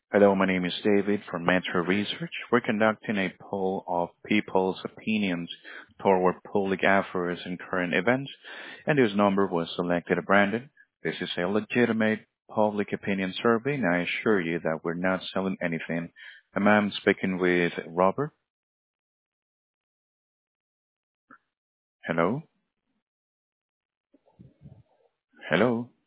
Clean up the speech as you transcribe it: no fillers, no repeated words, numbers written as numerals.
Hello, my name is David from Metro Research. We're conducting a poll of people's opinions toward public affairs and current events, and this number was selected at random. This is a legitimate public opinion survey, and I assure you that we're not selling anything. I'm speaking with Robert. Hello? Hello?